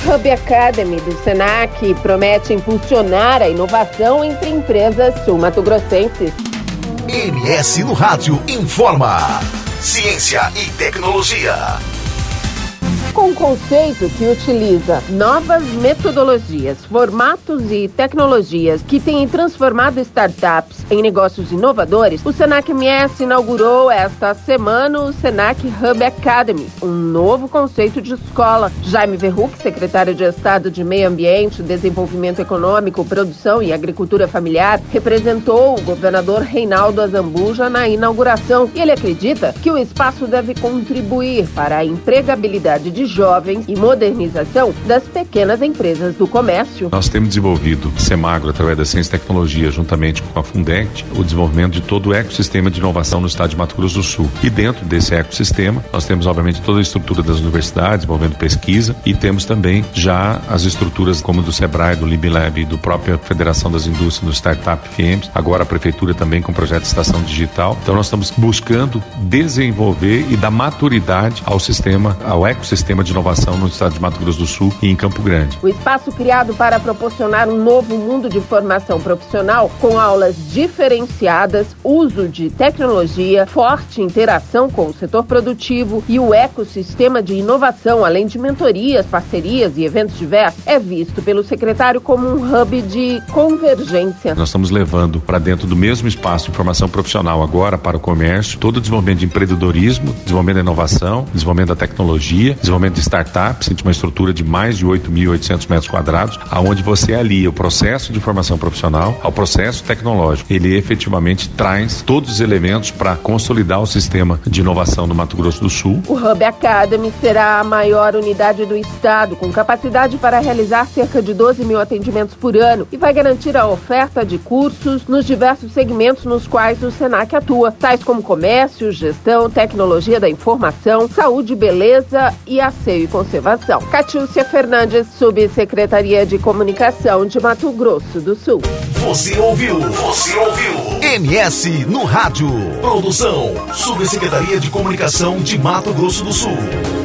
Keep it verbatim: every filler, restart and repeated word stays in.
Hub Academy do Senac promete impulsionar a inovação entre empresas sul-mato-grossenses. M S no Rádio informa. Ciência e tecnologia. Com um conceito que utiliza novas metodologias, formatos e tecnologias que têm transformado startups em negócios inovadores, o Senac M S inaugurou esta semana o Senac Hub Academy, um novo conceito de escola. Jaime Verruc, secretário de Estado de Meio Ambiente, Desenvolvimento Econômico, Produção e Agricultura Familiar, representou o governador Reinaldo Azambuja na inauguração e ele acredita que o espaço deve contribuir para a empregabilidade de jovens e modernização das pequenas empresas do comércio. Nós temos desenvolvido Semagro, através da Ciência e Tecnologia, juntamente com a Fundect, o desenvolvimento de todo o ecossistema de inovação no estado de Mato Grosso do Sul. E dentro desse ecossistema, nós temos, obviamente, toda a estrutura das universidades, envolvendo pesquisa, e temos também já as estruturas como do Sebrae, do LibLab, do própria Federação das Indústrias, do Startup F I E M S, agora a Prefeitura também com o projeto de Estação Digital. Então nós estamos buscando desenvolver e dar maturidade ao sistema, ao ecossistema de inovação no estado de Mato Grosso do Sul e em Campo Grande. O espaço criado para proporcionar um novo mundo de formação profissional com aulas diferenciadas, uso de tecnologia, forte interação com o setor produtivo e o ecossistema de inovação, além de mentorias, parcerias e eventos diversos, é visto pelo secretário como um hub de convergência. Nós estamos levando para dentro do mesmo espaço de formação profissional agora para o comércio, todo o desenvolvimento de empreendedorismo, desenvolvimento da inovação, desenvolvimento da tecnologia, desenvolvimento de startups, de uma estrutura de mais de oito mil e oitocentos metros quadrados, aonde você alia o processo de formação profissional ao processo tecnológico. Ele efetivamente traz todos os elementos para consolidar o sistema de inovação do Mato Grosso do Sul. O Hub Academy será a maior unidade do estado, com capacidade para realizar cerca de doze mil atendimentos por ano e vai garantir a oferta de cursos nos diversos segmentos nos quais o Senac atua, tais como comércio, gestão, tecnologia da informação, saúde, beleza e asseio e conservação. Catiúcia Fernandes, Subsecretaria de Comunicação de Mato Grosso do Sul. Você ouviu? Você ouviu? M S no Rádio. Produção, Subsecretaria de Comunicação de Mato Grosso do Sul.